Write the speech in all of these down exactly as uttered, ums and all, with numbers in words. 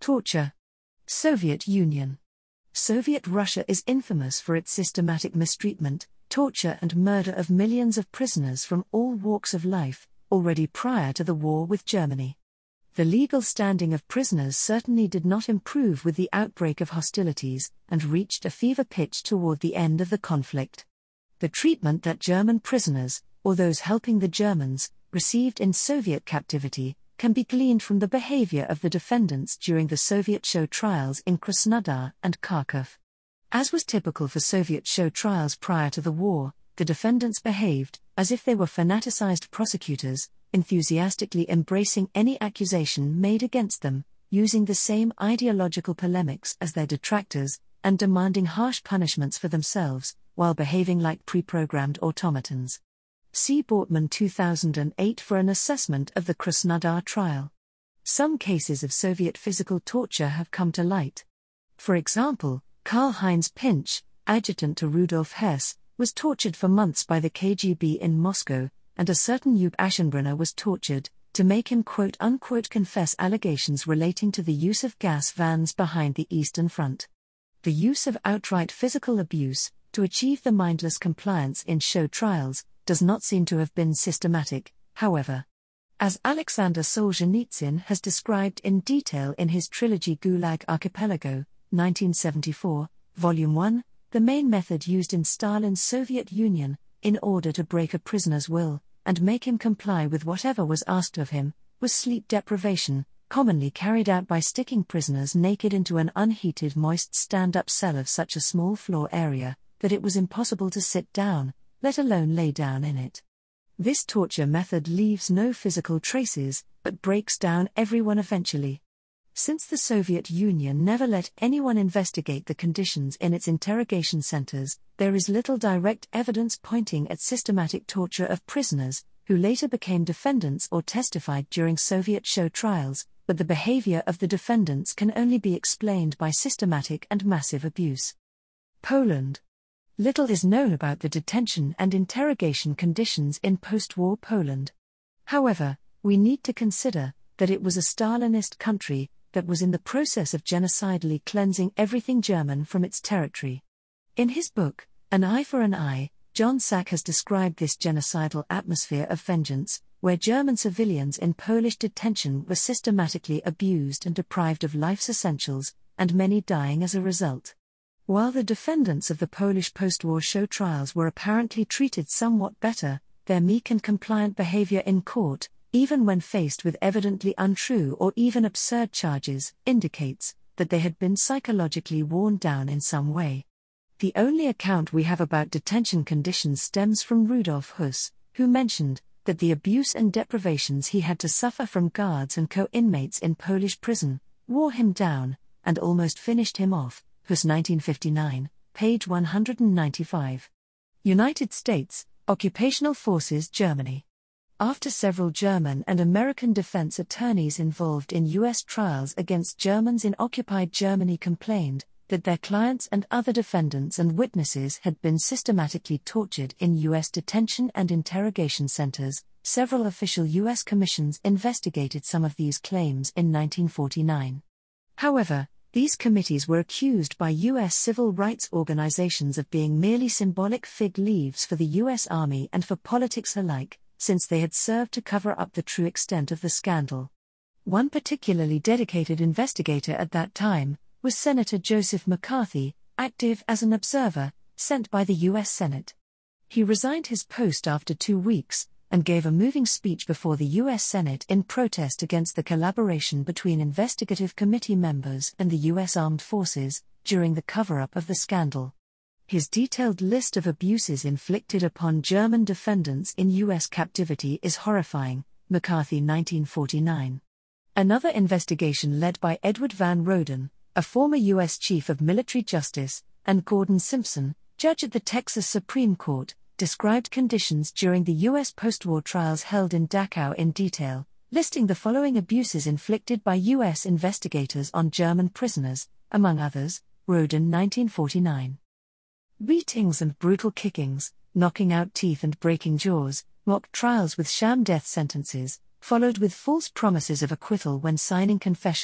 Torture. Soviet Union. Soviet Russia is infamous for its systematic mistreatment, torture and murder of millions of prisoners from all walks of life, already prior to the war with Germany. The legal standing of prisoners certainly did not improve with the outbreak of hostilities, and reached a fever pitch toward the end of the conflict. The treatment that German prisoners, or those helping the Germans, received in Soviet captivity, can be gleaned from the behavior of the defendants during the Soviet show trials in Krasnodar and Kharkov. As was typical for Soviet show trials prior to the war, the defendants behaved as if they were fanaticized prosecutors, enthusiastically embracing any accusation made against them, using the same ideological polemics as their detractors, and demanding harsh punishments for themselves, while behaving like pre-programmed automatons. See Bortman two thousand eight for an assessment of the Krasnodar trial. Some cases of Soviet physical torture have come to light. For example, Karl-Heinz Pinch, adjutant to Rudolf Hess, was tortured for months by the K G B in Moscow, and a certain Ub Aschenbrenner was tortured, to make him quote-unquote confess allegations relating to the use of gas vans behind the Eastern Front. The use of outright physical abuse, to achieve the mindless compliance in show trials, does not seem to have been systematic, however. As Alexander Solzhenitsyn has described in detail in his trilogy Gulag Archipelago, nineteen seventy-four, Volume one, the main method used in Stalin's Soviet Union, in order to break a prisoner's will, and make him comply with whatever was asked of him, was sleep deprivation, commonly carried out by sticking prisoners naked into an unheated moist stand-up cell of such a small floor area, that it was impossible to sit down, let alone lay down in it. This torture method leaves no physical traces, but breaks down everyone eventually. Since the Soviet Union never let anyone investigate the conditions in its interrogation centers, there is little direct evidence pointing at systematic torture of prisoners, who later became defendants or testified during Soviet show trials, but the behavior of the defendants can only be explained by systematic and massive abuse. Poland. Little is known about the detention and interrogation conditions in post-war Poland. However, we need to consider that it was a Stalinist country that was in the process of genocidally cleansing everything German from its territory. In his book, An Eye for an Eye, John Sack has described this genocidal atmosphere of vengeance, where German civilians in Polish detention were systematically abused and deprived of life's essentials, and many dying as a result. While the defendants of the Polish post-war show trials were apparently treated somewhat better, their meek and compliant behavior in court, even when faced with evidently untrue or even absurd charges, indicates that they had been psychologically worn down in some way. The only account we have about detention conditions stems from Rudolf Huss, who mentioned that the abuse and deprivations he had to suffer from guards and co-inmates in Polish prison wore him down, and almost finished him off. Huss nineteen fifty-nine, page one hundred ninety-five. United States, Occupational Forces Germany. After several German and American defense attorneys involved in U S trials against Germans in occupied Germany complained that their clients and other defendants and witnesses had been systematically tortured in U S detention and interrogation centers, several official U S commissions investigated some of these claims in nineteen forty-nine. However, these committees were accused by U S civil rights organizations of being merely symbolic fig leaves for the U S Army and for politics alike, since they had served to cover up the true extent of the scandal. One particularly dedicated investigator at that time was Senator Joseph McCarthy, active as an observer, sent by the U S Senate. He resigned his post after two weeks, and gave a moving speech before the U S Senate in protest against the collaboration between investigative committee members and the U S Armed Forces during the cover-up of the scandal. His detailed list of abuses inflicted upon German defendants in U S captivity is horrifying. McCarthy nineteen forty-nine. Another investigation led by Edward Van Roden, a former U S Chief of Military Justice, and Gordon Simpson, judge at the Texas Supreme Court, described conditions during the U S post-war trials held in Dachau in detail, listing the following abuses inflicted by U S investigators on German prisoners, among others. Roden nineteen forty-nine. Beatings and brutal kickings, knocking out teeth and breaking jaws, mock trials with sham death sentences, followed with false promises of acquittal when signing confessions,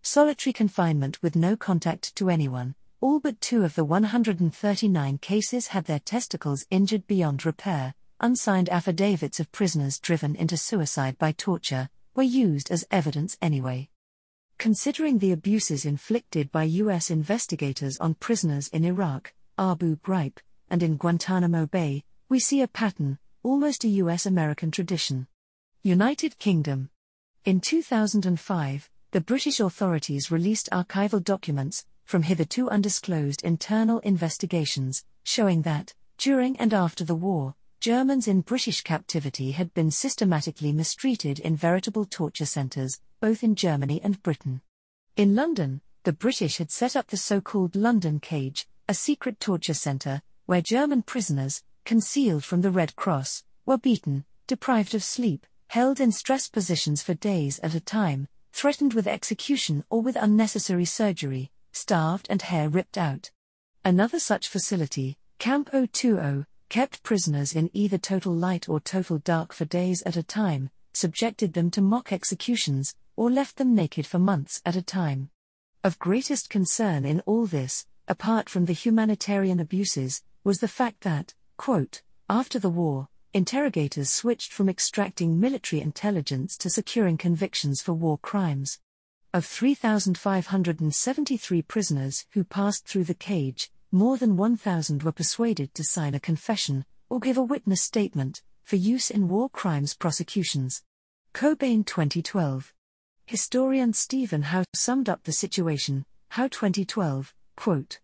solitary confinement with no contact to anyone. All but two of the one hundred thirty-nine cases had their testicles injured beyond repair. Unsigned affidavits of prisoners driven into suicide by torture were used as evidence anyway. Considering the abuses inflicted by U S investigators on prisoners in Iraq, Abu Ghraib, and in Guantanamo Bay, we see a pattern, almost a U S-American tradition. United Kingdom. In two thousand five, the British authorities released archival documents from hitherto undisclosed internal investigations, showing that, during and after the war, Germans in British captivity had been systematically mistreated in veritable torture centres, both in Germany and Britain. In London, the British had set up the so-called London Cage, a secret torture centre, where German prisoners, concealed from the Red Cross, were beaten, deprived of sleep, held in stress positions for days at a time, threatened with execution or with unnecessary surgery, starved and hair ripped out. Another such facility, Camp zero two zero, kept prisoners in either total light or total dark for days at a time, subjected them to mock executions, or left them naked for months at a time. Of greatest concern in all this, apart from the humanitarian abuses, was the fact that, quote, after the war, interrogators switched from extracting military intelligence to securing convictions for war crimes. Of three thousand five hundred seventy-three prisoners who passed through the cage, more than one thousand were persuaded to sign a confession, or give a witness statement, for use in war crimes prosecutions. Cobain twenty twelve. Historian Stephen Howe summed up the situation, Howe twenty twelve, quote,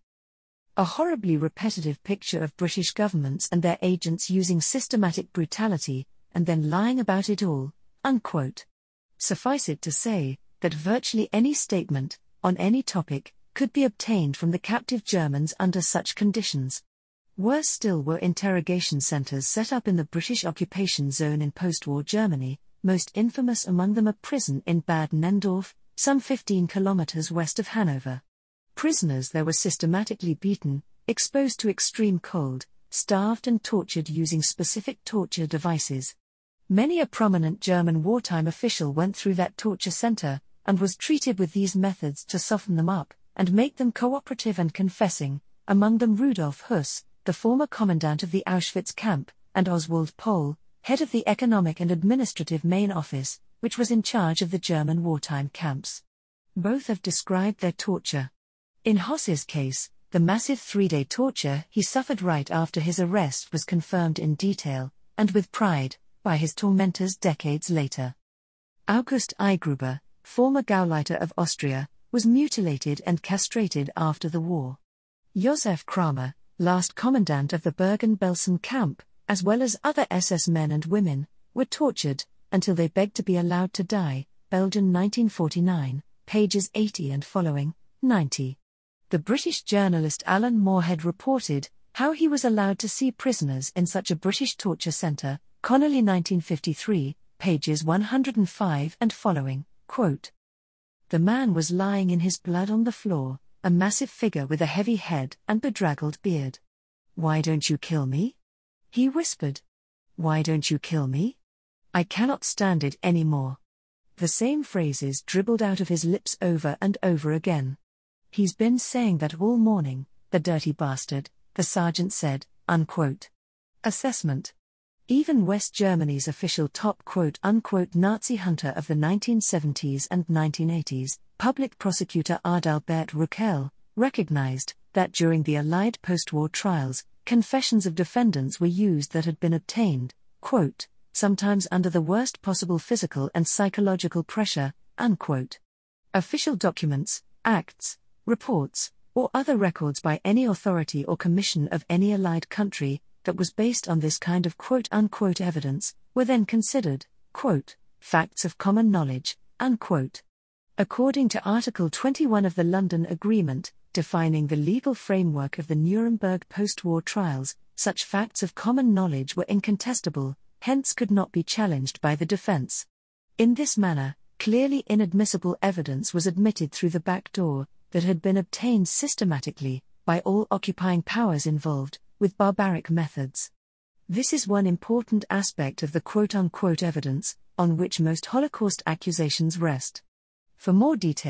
a horribly repetitive picture of British governments and their agents using systematic brutality, and then lying about it all, unquote. Suffice it to say, that virtually any statement, on any topic, could be obtained from the captive Germans under such conditions. Worse still were interrogation centres set up in the British occupation zone in post-war Germany, most infamous among them a prison in Bad Nendorf, some fifteen kilometres west of Hanover. Prisoners there were systematically beaten, exposed to extreme cold, starved and tortured using specific torture devices. Many a prominent German wartime official went through that torture centre, and was treated with these methods to soften them up, and make them cooperative and confessing, among them Rudolf Höss, the former commandant of the Auschwitz camp, and Oswald Pohl, head of the Economic and Administrative Main Office, which was in charge of the German wartime camps. Both have described their torture. In Höss's case, the massive three-day torture he suffered right after his arrest was confirmed in detail, and with pride, by his tormentors decades later. August Eigruber, former Gauleiter of Austria, was mutilated and castrated after the war. Josef Kramer, last commandant of the Bergen-Belsen camp, as well as other S S men and women, were tortured, until they begged to be allowed to die, Belgium nineteen forty-nine, pages eighty and following, ninety. The British journalist Alan Moorhead reported how he was allowed to see prisoners in such a British torture centre, Connolly nineteen fifty-three, pages one hundred five and following, quote, the man was lying in his blood on the floor, a massive figure with a heavy head and bedraggled beard. Why don't you kill me? He whispered. Why don't you kill me? I cannot stand it any more. The same phrases dribbled out of his lips over and over again. He's been saying that all morning, the dirty bastard, the sergeant said, unquote. Assessment. Even West Germany's official top quote-unquote Nazi hunter of the nineteen seventies and nineteen eighties, public prosecutor Adalbert Ruckel, recognized that during the Allied post-war trials, confessions of defendants were used that had been obtained, quote, sometimes under the worst possible physical and psychological pressure, unquote. Official documents, acts, reports, or other records by any authority or commission of any Allied country, that was based on this kind of quote-unquote evidence, were then considered, quote, facts of common knowledge, unquote. According to Article twenty-one of the London Agreement, defining the legal framework of the Nuremberg post-war trials, such facts of common knowledge were incontestable, hence could not be challenged by the defence. In this manner, clearly inadmissible evidence was admitted through the back door, that had been obtained systematically, by all occupying powers involved, with barbaric methods. This is one important aspect of the quote-unquote evidence, on which most Holocaust accusations rest. For more details,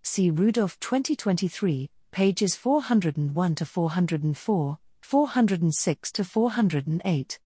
see Rudolph twenty twenty-three, pages four hundred one to four hundred four, four hundred six to four hundred eight.